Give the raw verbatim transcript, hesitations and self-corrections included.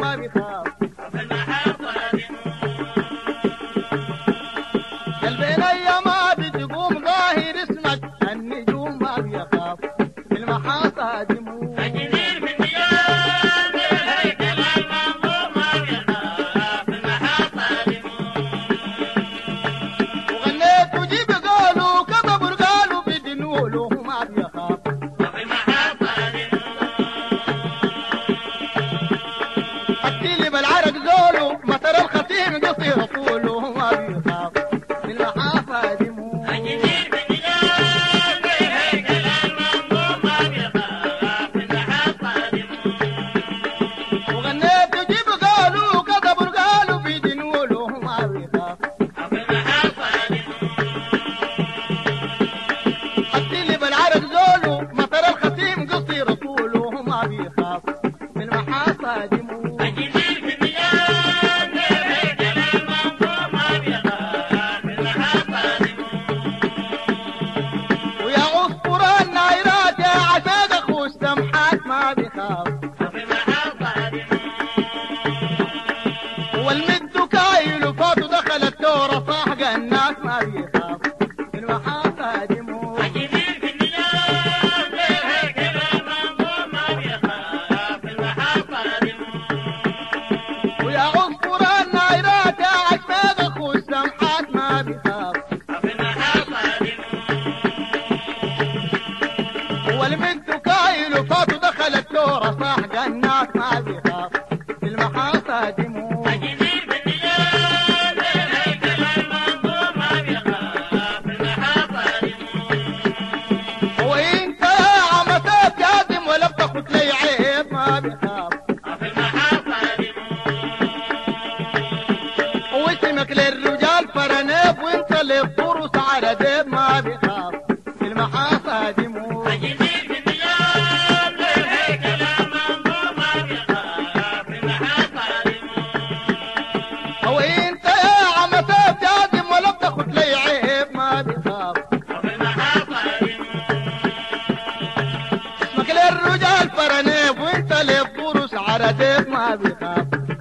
ما بيخاف في المحافة قلبنا يا ما بتقوم ظاهر اسمك النجوم ما بيخاف في المحاصة دموع أجنير من ديار الهيكل المنظوم ما بيخاف في المحافة وغنيت وجيب قالوا كذبوا قالوا بدنوله ما بيخاف في المحافة التيلي بالعرق زوله مطر الختيم قصير طوله ما بيخاف في المحافة دموع أجنير من ديار الهيكل المنظوم ما بيخاف في المحافة وغنيت وجيب قالوا كذبوا قالوا بدنوله ما بيخاف في المحافة التيلي بالعرق زوله مطر الختيم قصير طوله ما بيخاف في المحاصة دموع أجنير من ديار الهيكل المنظوم ما بيخاف في المحافة ويا عصفور النايرات يا عشاق اخو السمحات ما بيخاف في المحافة والمد كايل فاتو دخل التورة صاحق الناس ما بيخاف في المحاصة دموع أجنير من ديار الهيكل المنظوم ما بيخاف في المحافة ويا عصفور النايرات يا عشاق اخو السمحات ما بيخاف في المحافة والمد كايل فاتو دخل التورة صاحق الناس ما بيخاف في المحاصة دموع أجنير من ديار الهيكل المنظوم ما بيخاف في المحافة وانت يا عمتك جازم ولا بتاخد لي عيب ما بيخاف في المحافة واسمك للرجال فرنيب وانت للطروس على ديب ما بيخاف في المحاصة دموع أجنير من ديار الهيكل المنظوم ما بيخاف في المحافة وانت يا عمتك جازم ولا بتاخد لي عيب ما بيخاف في المحافة اسمك للرجال فرنيب وانت للطروس على ديب ما بيخاف